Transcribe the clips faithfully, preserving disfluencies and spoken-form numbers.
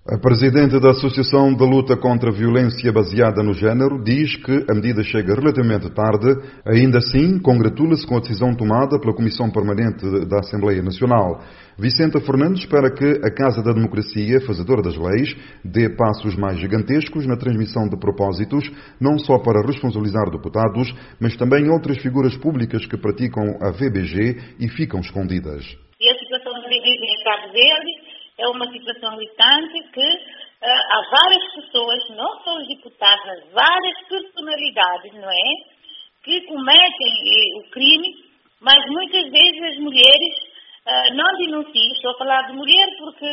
A presidente da Associação de Luta contra a Violência Baseada no Género diz que a medida chega relativamente tarde. Ainda assim, congratula-se com a decisão tomada pela Comissão Permanente da Assembleia Nacional. Vicenta Fernandes espera que a Casa da Democracia, fazedora das leis, dê passos mais gigantescos na transmissão de propósitos, não só para responsabilizar deputados, mas também outras figuras públicas que praticam a V B G e ficam escondidas. E a situação do V B G em Cabo Verde é uma situação gritante que uh, há várias pessoas, não só os deputados, mas várias personalidades, não é? Que cometem eh, o crime, mas muitas vezes as mulheres uh, não denunciam. Estou a falar de mulher porque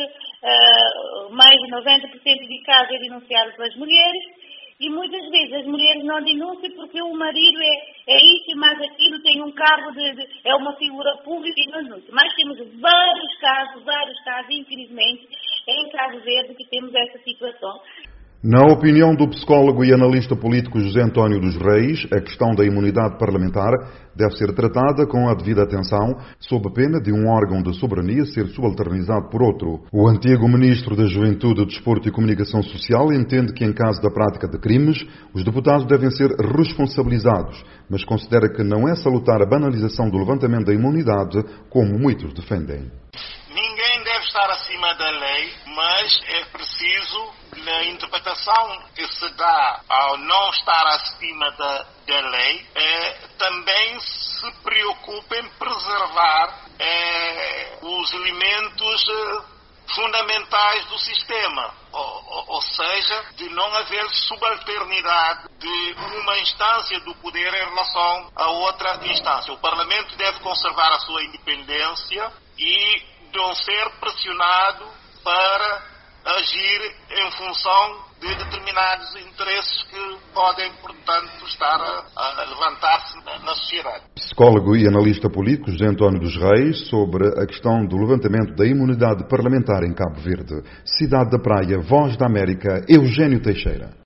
uh, mais de noventa por cento de casos é denunciado pelas mulheres. E muitas vezes as mulheres não denunciam porque o marido é, é isso e mais aquilo, tem um cargo, de, de, é uma figura pública e não denuncia. Mas temos vários casos, vários casos, infelizmente, em Cabo Verde que temos essa situação. Na opinião do psicólogo e analista político José António dos Reis, a questão da imunidade parlamentar deve ser tratada com a devida atenção, sob pena de um órgão de soberania ser subalternizado por outro. O antigo ministro da Juventude, Desporto e Comunicação Social entende que, em caso da prática de crimes, os deputados devem ser responsabilizados, mas considera que não é salutar a banalização do levantamento da imunidade, como muitos defendem. Ninguém deve estar acima da lei, mas é preciso, na interpretação que se dá ao não estar acima da, da lei, é, também se preocupe em preservar é, os elementos é, fundamentais do sistema, ou, ou, ou seja, de não haver subalternidade de uma instância do poder em relação a outra instância. O Parlamento deve conservar a sua independência e não ser pressionado para agir em função de determinados interesses que podem, portanto, estar a, a levantar-se na, na sociedade. Psicólogo e analista político José António dos Reis sobre a questão do levantamento da imunidade parlamentar em Cabo Verde. Cidade da Praia, Voz da América, Eugênio Teixeira.